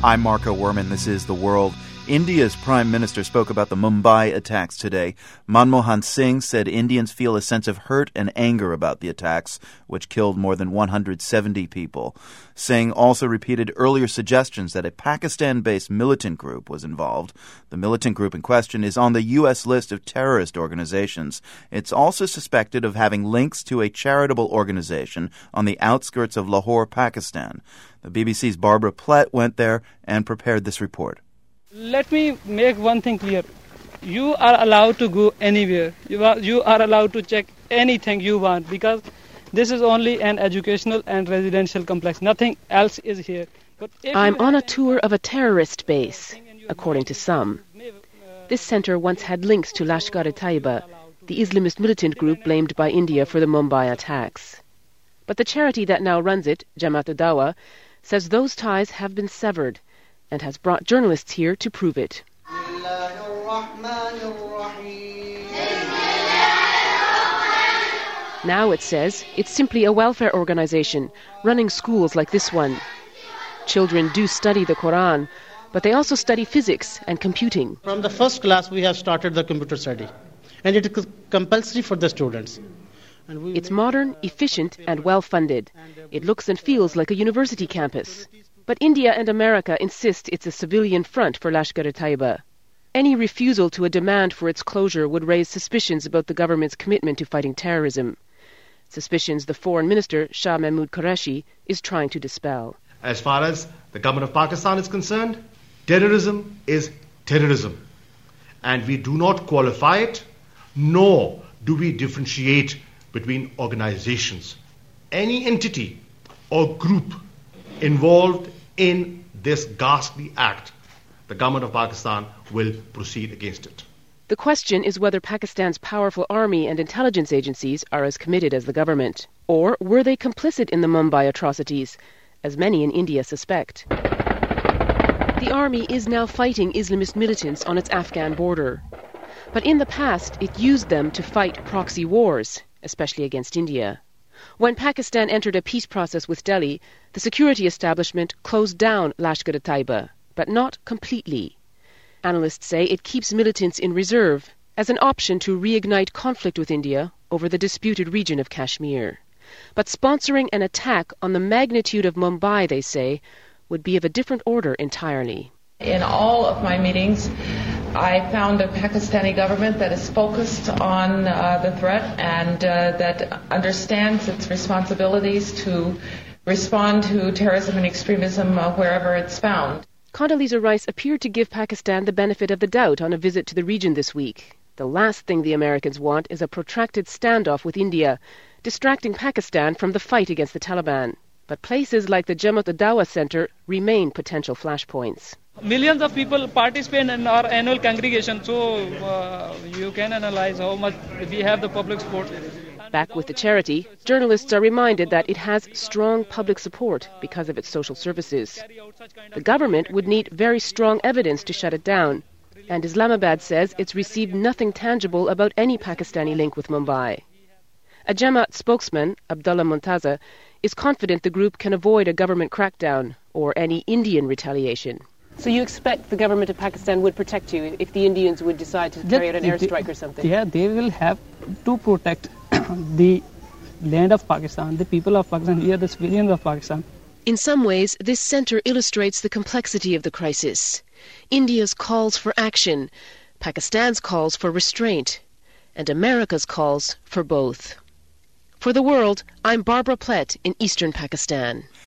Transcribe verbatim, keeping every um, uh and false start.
I'm Marco Werman. This is The World. India's Prime Minister spoke about the Mumbai attacks today. Manmohan Singh said Indians feel a sense of hurt and anger about the attacks, which killed more than one hundred seventy people. Singh also repeated earlier suggestions that a Pakistan-based militant group was involved. The militant group in question is on the U S list of terrorist organizations. It's also suspected of having links to a charitable organization on the outskirts of Lahore, Pakistan. The B B C's Barbara Plett went there and prepared this report. Let me make one thing clear. You are allowed to go anywhere. You are, you are allowed to check anything you want because this is only an educational and residential complex. Nothing else is here. But I'm on a tour of a terrorist base, according to some. This center once had links to Lashkar-e-Taiba, the Islamist militant group blamed by India for the Mumbai attacks. But the charity that now runs it, Jamaat-ud-Dawa, says those ties have been severed and has brought journalists here to prove it. Now, it says, it's simply a welfare organization running schools like this one. Children do study the Quran, but they also study physics and computing. From the first class, we have started the computer study, and it is compulsory for the students. It's modern, efficient, and well-funded. It looks and feels like a university campus. But India and America insist it's a civilian front for Lashkar-e-Taiba. Any refusal to a demand for its closure would raise suspicions about the government's commitment to fighting terrorism. Suspicions the Foreign Minister, Shah Mahmood Qureshi, is trying to dispel. As far as the government of Pakistan is concerned, terrorism is terrorism. And we do not qualify it, nor do we differentiate between organizations. Any entity or group involved in this ghastly act, the government of Pakistan will proceed against it. The question is whether Pakistan's powerful army and intelligence agencies are as committed as the government, or were they complicit in the Mumbai atrocities, as many in India suspect. The army is now fighting Islamist militants on its Afghan border. But in the past, it used them to fight proxy wars, especially against India. When Pakistan entered a peace process with Delhi, the security establishment closed down Lashkar-e-Taiba, but not completely. Analysts say it keeps militants in reserve as an option to reignite conflict with India over the disputed region of Kashmir. But sponsoring an attack on the magnitude of Mumbai, they say, would be of a different order entirely. In all of my meetings, I found a Pakistani government that is focused on uh, the threat and uh, that understands its responsibilities to respond to terrorism and extremism uh, wherever it's found. Condoleezza Rice appeared to give Pakistan the benefit of the doubt on a visit to the region this week. The last thing the Americans want is a protracted standoff with India, distracting Pakistan from the fight against the Taliban. But places like the Jamaat-ud-Dawa Center remain potential flashpoints. Millions of people participate in our annual congregation, so uh, you can analyze how much we have the public support. Back with the charity, journalists are reminded that it has strong public support because of its social services. The government would need very strong evidence to shut it down, and Islamabad says it's received nothing tangible about any Pakistani link with Mumbai. A Jamaat spokesman, Abdullah Muntaza, is confident the group can avoid a government crackdown or any Indian retaliation. So you expect the government of Pakistan would protect you if the Indians would decide to carry out an airstrike or something? Yeah, they will have to protect the land of Pakistan, the people of Pakistan, here the civilians of Pakistan. In some ways, this center illustrates the complexity of the crisis. India's calls for action, Pakistan's calls for restraint, and America's calls for both. For The World, I'm Barbara Plett in eastern Pakistan.